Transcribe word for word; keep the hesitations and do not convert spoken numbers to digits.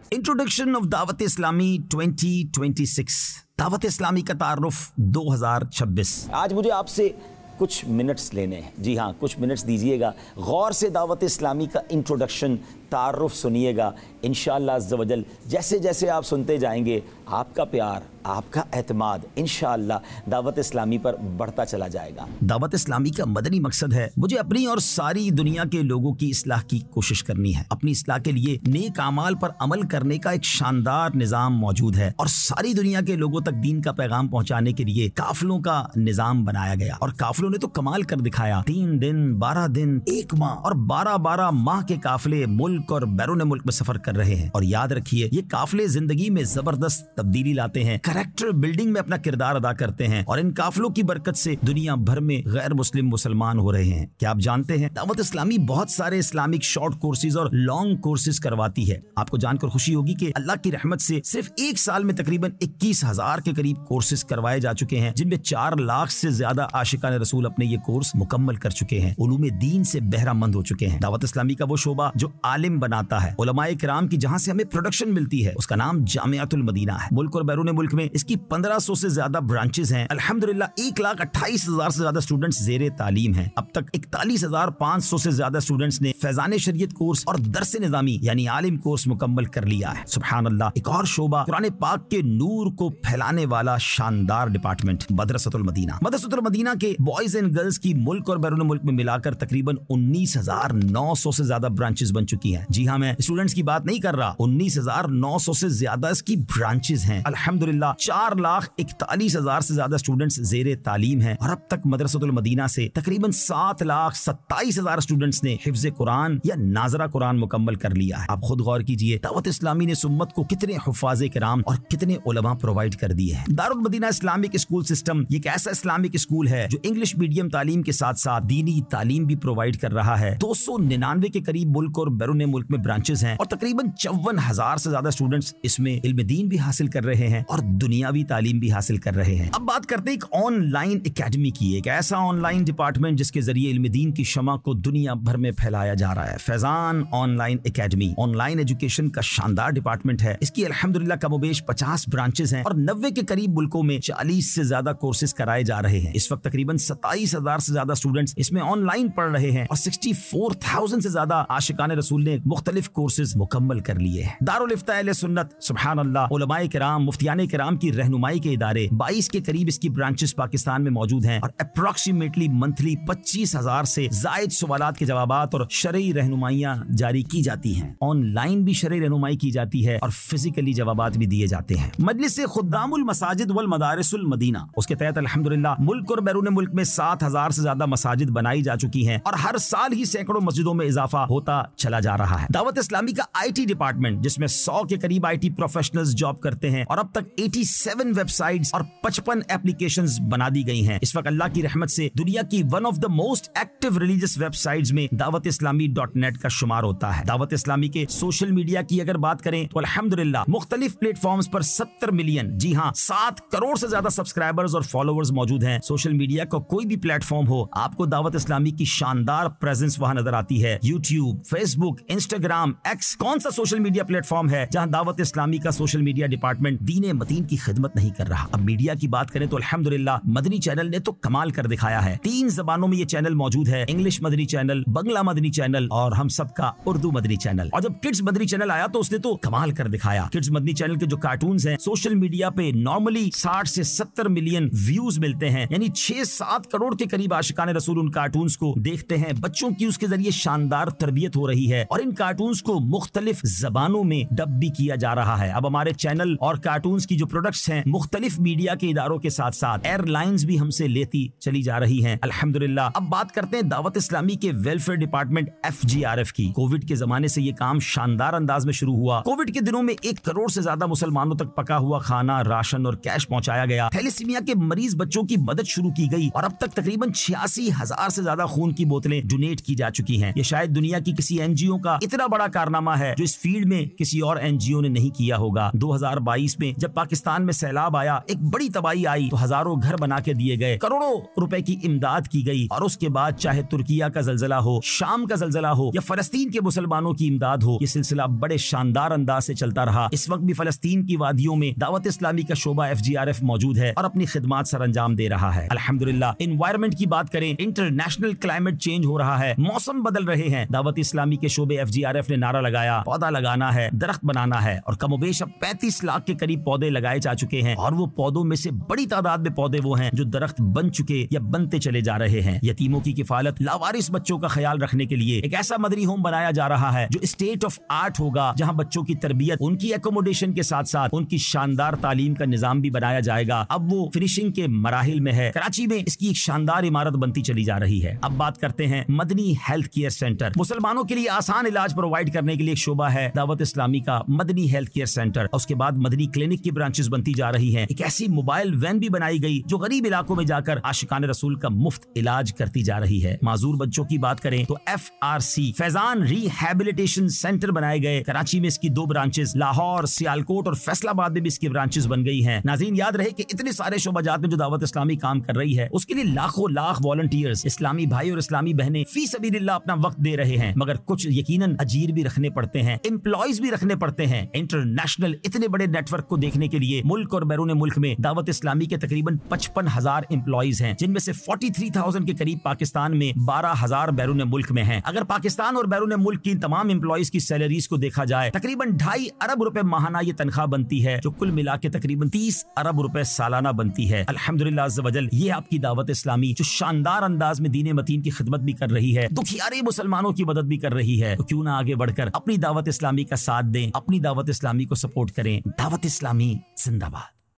Introduction of Dawat Islami twenty twenty six, दावत इस्लामी का तारुफ दो हज़ार छब्बीस। आज मुझे आपसे कुछ मिनट्स लेने हैं। जी हाँ, कुछ मिनट्स दीजिएगा, गौर से दावत इस्लामी का इंट्रोडक्शन तारुफ सुनिएगा। इंशाअल्लाह अज़्ज़ व जल जैसे जैसे आप सुनते जाएंगे आपका प्यार, आपका एतमाद इंशाअल्लाह दावत इस्लामी पर बढ़ता चला जाएगा। दावत इस्लामी का मदनी मकसद है मुझे अपनी और सारी दुनिया के लोगों की इस्लाह की कोशिश करनी है। अपनी इस्लाह के लिए नेक अमाल पर अमल करने का एक शानदार निज़ाम मौजूद है और सारी दुनिया के लोगों तक दीन का पैगाम पहुंचाने के लिए काफिलों का निज़ाम बनाया गया और काफिलों ने तो कमाल कर दिखाया। तीन दिन, बारह दिन, एक माह और बारह बारह माह के काफिले मुल्क और बैरून मुल्क में सफर कर रहे हैं। और याद रखिए, ये काफिले जिंदगी में जबरदस्त तब्दीली लाते हैं, कैरेक्टर बिल्डिंग में अपना किरदार अदा करते हैं और इन काफिलों की बरकत से दुनिया भर में गैर मुस्लिम मुसलमान हो रहे हैं। क्या आप जानते हैं दावत इस्लामी बहुत सारे इस्लामिक शॉर्ट कोर्सेज और लॉन्ग कोर्सेज करवाती है। आपको जानकर खुशी होगी कि अल्लाह की रहमत से सिर्फ एक साल में तकरीबन इक्कीस हजार के करीब कोर्सेज करवाए जा चुके हैं, जिनमें चार लाख से ज्यादा आशिकान रसूल अपने ये कोर्स मुकम्मल कर चुके हैं, उलूम दीन से बहरामंद हो चुके हैं। दावत इस्लामी का वो शोबा जो आलिम बनाता है, उलमाए किराम की जहां से हमें प्रोडक्शन मिलती है, उसका नाम जामियातुल मदीना है। मुल्क और बैरून मुल्क में इसकी पंद्रह सौ से ज्यादा ब्रांचेस हैं। अल्हम्दुलिल्लाह एक लाख अट्ठाईस हजार से ज्यादा स्टूडेंट्स जेरे तालीम हैं। अब तक इकतालीस हजार पाँच सौ से ज्यादा स्टूडेंट्स ने फैजान शरीयत कोर्स और दरस निजामी यानी आलिम कोर्स मुकम्मल कर लिया है। सुभान अल्लाह। एक और शोबा कुरान पाक के नूर को फैलाने वाला शानदार डिपार्टमेंट मदरसतुल मदीना। मदरसतुल मदीना के बॉयज एंड गर्ल्स की मुल्क और बैरून मुल्क में मिलाकर तकरीबन उन्नीस हजार नौ सौ से ज्यादा ब्रांचेस बन चुकी हैं। जी हाँ, मैं स्टूडेंट्स की बात नहीं कर रहा, उन्नीस हजार नौ सौ से ज्यादा इसकी ब्रांचेस हैं। अल्हम्दुलिल्लाह चार लाख इकतालीस हजार से ज्यादा स्टूडेंट्स जेरे तालीम हैं और अब तक मदरसतुल मदीना से तकरीबन सात लाख सत्ताईस हजार स्टूडेंट्स ने हिफ्ज़े कुरान या नाजरा कुरान मुकम्मल कर लिया है। आप खुद गौर कीजिए, दावत इस्लामी ने सुम्मत को कितने हुफ़ाज़े किराम और कितने उलमा प्रोवाइड कर दिए हैं। Darul Madina Islamic school system एक ऐसा इस्लामिक स्कूल है जो इंग्लिश मीडियम तालीम के साथ साथ दीनी तालीम भी प्रोवाइड कर रहा है। दो सौ निन्यानवे के करीब मुल्क और बैरून मुल्क में ब्रांचेस हैं और तकरीबन चौवन हजार से ज्यादा स्टूडेंट्स इसमें इल्म दीन भी हासिल कर रहे हैं और दुनियावी तालीम भी हासिल कर रहे हैं। अब बात करते हैं एक ऑनलाइन एकेडमी की, एक ऐसा ऑनलाइन डिपार्टमेंट जिसके जरिए इल्म दीन की शमा को दुनिया भर में फैलाया जा रहा है। Faizan online academy online education का शानदार डिपार्टमेंट है। इसकी अल्हम्दुलिल्लाह कमोबेश पचास ब्रांचेस हैं और नब्बे के करीब मुल्कों में चालीस से ज्यादा कोर्सेज कराए जा रहे हैं। इस वक्त तकरीबन सत्ताईस हजार से ज्यादा स्टूडेंट्स इसमें ऑनलाइन पढ़ रहे हैं और सिक्सटी फोर थाउजेंड से ज्यादा आशिकान रसूल ने मुख्तलिफ कोर्सेज मुकम्मल कर लिए हैं। दारुल इफ्ता अहले सुन्नत, सुभान अल्लाह, उलमाए किराम, मुफ्तियाने किराम की रहनुमाई के इदारे, बाईस के करीब इसकी ब्रांचेस पाकिस्तान में मौजूद हैं और अप्रोक्सीमेटली मंथली पच्चीस हजार से जायद सवालात के जवाबात और शरई रहनुमाइयां जारी की जाती हैं। ऑनलाइन भी शरई रहनुमाई की जाती है और फिजिकली जवाबात भी दिए जाते हैं। मजलिस खुद्दामुल मसाजिद वल मदारिसुल मदीना, उसके तहत अल्हम्दुलिल्लाह मुल्क और बैरून मुल्क में सात हजार से ज्यादा मसाजिद बनाई जा चुकी हैं और हर साल ही सैकड़ों मस्जिदों में इजाफा होता चला जा रहा है। दावत इस्लामी का आईटी डिपार्टमेंट जिसमें सौ के करीब आईटी प्रोफेशनल्स जॉब करते हैं और अब तक सत्तासी वेबसाइट्स और पचपन एप्लीकेशंस बना दी गई हैं। इस वक्त अल्लाह की रहमत से दुनिया की one of the most active religious websites में दावत इस्लामी डॉट नेट का शुमार होता है। दावत इस्लामी के सोशल मीडिया की अगर बात करें तो अल्हम्दुलिल्लाह मुख्तलिफ प्लेटफॉर्म्स पर सत्तर मिलियन, जी हाँ सात करोड़ से ज्यादा सब्सक्राइबर्स और फॉलोअर्स मौजूद हैं। सोशल मीडिया का कोई भी प्लेटफॉर्म हो, आपको दावत इस्लामी की शानदार प्रेजेंस वहां नजर आती है। यूट्यूब, फेसबुक, इंस्टाग्राम, एक्स, कौन सा सोशल मीडिया प्लेटफॉर्म है जहां दावत इस्लामी का सोशल मीडिया डिपार्टमेंट दीन मतीन की खिदमत नहीं कर रहा। अब मीडिया की बात करें तो अल्हम्दुलिल्लाह मदनी चैनल ने तो कमाल कर दिखाया है। तीन जबानों में ये चैनल मौजूद है, English Madani channel, Bangla Madani channel और हम सबका उर्दू मदनी चैनल। और जब किड्स मदनी चैनल आया तो उसने तो कमाल कर दिखाया। किड्स मदनी चैनल के जो कार्टून्स हैं सोशल मीडिया पे नॉर्मली साठ से सत्तर मिलियन व्यूज मिलते हैं, यानी छह सात करोड़ के करीब आशिकान रसूल उन कार्टून्स को देखते हैं। बच्चों की उसके जरिए शानदार तरबियत हो रही है और इन कार्टून्स को मुख्तलिफ जबानों में डब भी किया जा रहा है। अब हमारे चैनल और कार्टून्स की जो प्रोडक्ट्स हैं मुख्तलिफ मीडिया के इदारों के साथ साथ एयरलाइंस भी हमसे लेती चली जा रही हैं अल्हम्दुलिल्लाह। अब बात करते हैं दावत इस्लामी के welfare department F G R F की। कोविड के जमाने से ये काम शानदार अंदाज में शुरू हुआ। कोविड के दिनों में एक करोड़ से ज्यादा मुसलमानों तक पका हुआ खाना, राशन और कैश पहुंचाया गया। थैलेसीमिया के मरीज बच्चों की मदद शुरू की गई और अब तक तकरीबन छियासी हजार से ज्यादा खून की बोतलें डोनेट की जा चुकी हैं। ये शायद दुनिया की किसी एनजीओ का का इतना बड़ा कारनामा है जो इस फील्ड में किसी और एनजीओ ने नहीं किया होगा। दो हज़ार बाईस में जब पाकिस्तान में सैलाब आया, एक बड़ी तबाही आई, तो हजारों घर बना के दिए गए, करोड़ों रुपए की इमदाद की गई। और उसके बाद चाहे तुर्किया का जलजला हो, शाम का जलजला हो या फलस्तीन के मुसलमानों की इमदाद हो, ये सिलसिला बड़े शानदार अंदाज से चलता रहा। इस वक्त भी फलस्तीन की वादियों में दावत इस्लामी का शोबा एफ जी आर एफ मौजूद है और अपनी खिदमात सर अंजाम दे रहा है। अल्हम्दुलिल्लाह। एनवायरमेंट की बात करें, इंटरनेशनल क्लाइमेट चेंज हो रहा है, मौसम बदल रहे हैं। दावत इस्लामी के शोबे एफ जी आर एफ ने नारा लगाया, पौधा लगाना है, दरख्त बनाना है, और कमोबेश अब पैंतीस लाख के करीब पौधे लगाए जा चुके हैं। और वो पौधों में से बड़ी तादाद में पौधे वो हैं जो दरख्त बन चुके या बनते चले जा रहे हैं। यतीमों की किफालत, लावारिस बच्चों का ख्याल रखने के लिए एक ऐसा मदनी होम बनाया जा रहा है जो स्टेट ऑफ आर्ट होगा, जहां बच्चों की तरबियत, उनकी एकोमोडेशन के साथ साथ उनकी शानदार तालीम का निजाम भी बनाया जाएगा। अब वो फिनिशिंग के मराहिल में है। कराची में इसकी एक शानदार इमारत बनती चली जा रही है। अब बात करते हैं मदनी हेल्थ केयर सेंटर। मुसलमानों के लिए आसान इलाज प्रोवाइड करने के लिए एक शोबा है दावत इस्लामी का मदनी हेल्थ केयर सेंटर। उसके बाद मदनी क्लिनिक की ब्रांचेस बनती जा रही हैं। एक ऐसी मोबाइल वैन भी बनाई गई जो गरीब इलाकों में जाकर आशिकान रसूल का मुफ्त इलाज करती जा रही है। माजूर बच्चों की बात करें तो F R C Faizan rehabilitation centre बनाए गए। कराची में इसकी दो ब्रांचेस, लाहौर, सियालकोट और फैसलाबाद में भी इसकी ब्रांचेस बन गई हैं। नाज़रीन, याद रहे कि इतने सारे शोबाजात में जो दावत इस्लामी काम कर रही है, उसके लिए लाखों लाख वॉलंटियर्स, इस्लामी भाई और इस्लामी बहनें फी सबीलिल्लाह अपना वक्त दे रहे हैं। मगर कुछ यकीनन अजीर भी रखने पड़ते हैं, एम्प्लॉयज भी रखने पड़ते हैं। इंटरनेशनल इतने बड़े नेटवर्क को देखने के लिए मुल्क और बैरून मुल्क में दावत इस्लामी के तकरीबन पचपन हजार एम्प्लॉयज हैं, जिनमें से तैंतालीस हज़ार के करीब पाकिस्तान में, बारह हजार बैरून मुल्क में हैं। अगर पाकिस्तान और बैरून मुल्क की तमाम एम्प्लॉयज की सैलरीज को देखा जाए, तकरीबन ढाई अरब रुपए माहाना ये तनख्वाह बनती है, जो कुल मिला के तकरीबन तीस अरब रुपए सालाना बनती है। अल्हम्दुलिल्लाह अज़्ज़ वजल, ये आपकी दावत इस्लामी जो शानदार अंदाज में दीन मतीन की खिदमत भी कर रही है, दुखियारे मुसलमानों की मदद भी कर रही है, तो क्यों ना आगे बढ़कर अपनी दावत इस्लामी का साथ दें, अपनी दावत इस्लामी को सपोर्ट करें। दावत इस्लामी जिंदाबाद।